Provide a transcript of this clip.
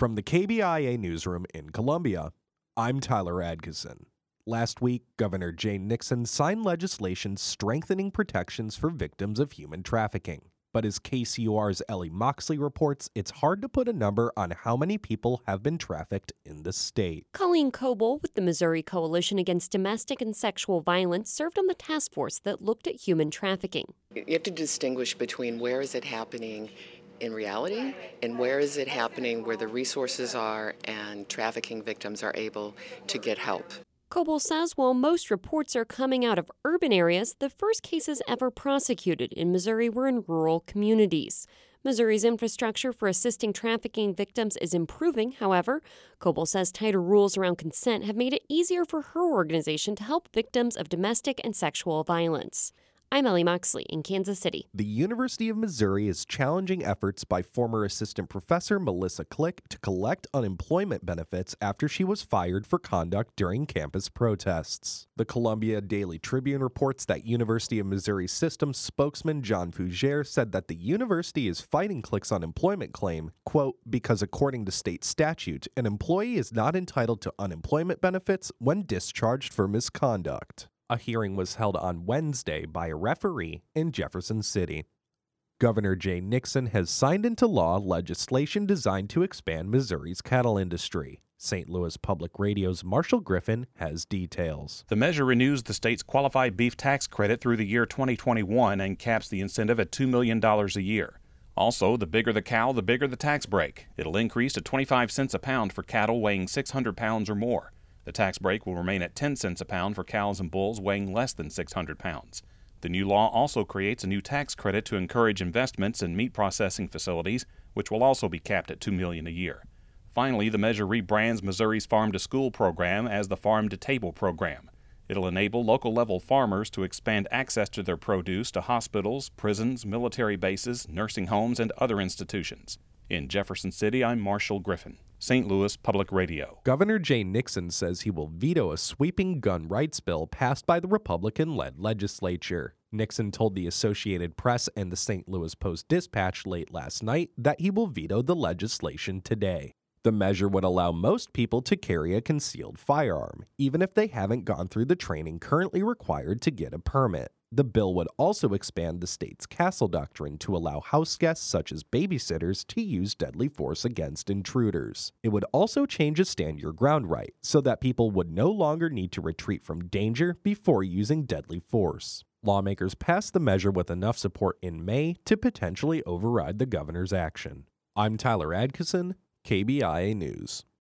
From the KBIA newsroom in Columbia, I'm Tyler Adkison. Last week, Governor Jay Nixon signed legislation strengthening protections for victims of human trafficking. But as KCUR's Ellie Moxley reports, it's hard to put a number on how many people have been trafficked in the state. Colleen Coble with the Missouri Coalition Against Domestic and Sexual Violence served on the task force that looked at human trafficking. You have to distinguish between where is it happening in reality and where is it happening where the resources are and trafficking victims are able to get help. Coble says while most reports are coming out of urban areas, the first cases ever prosecuted in Missouri were in rural communities. Missouri's infrastructure for assisting trafficking victims is improving, however. Coble says tighter rules around consent have made it easier for her organization to help victims of domestic and sexual violence. I'm Ellie Moxley in Kansas City. The University of Missouri is challenging efforts by former assistant professor Melissa Click to collect unemployment benefits after she was fired for conduct during campus protests. The Columbia Daily Tribune reports that University of Missouri systems spokesman John Fougere said that the university is fighting Click's unemployment claim, quote, because according to state statute, an employee is not entitled to unemployment benefits when discharged for misconduct. A hearing was held on Wednesday by a referee in Jefferson City. Governor Jay Nixon has signed into law legislation designed to expand Missouri's cattle industry. St. Louis Public Radio's Marshall Griffin has details. The measure renews the state's qualified beef tax credit through the year 2021 and caps the incentive at $2 million a year. Also, the bigger the cow, the bigger the tax break. It'll increase to 25 cents a pound for cattle weighing 600 pounds or more. The tax break will remain at 10 cents a pound for cows and bulls weighing less than 600 pounds. The new law also creates a new tax credit to encourage investments in meat processing facilities, which will also be capped at $2 million a year. Finally, the measure rebrands Missouri's Farm to School program as the Farm to Table program. It'll enable local-level farmers to expand access to their produce to hospitals, prisons, military bases, nursing homes, and other institutions. In Jefferson City, I'm Marshall Griffin, St. Louis Public Radio. Governor Jay Nixon says he will veto a sweeping gun rights bill passed by the Republican-led legislature. Nixon told the Associated Press and the St. Louis Post-Dispatch late last night that he will veto the legislation today. The measure would allow most people to carry a concealed firearm, even if they haven't gone through the training currently required to get a permit. The bill would also expand the state's castle doctrine to allow house guests such as babysitters to use deadly force against intruders. It would also change a stand your ground right so that people would no longer need to retreat from danger before using deadly force. Lawmakers passed the measure with enough support in May to potentially override the governor's action. I'm Tyler Adkison, KBIA News.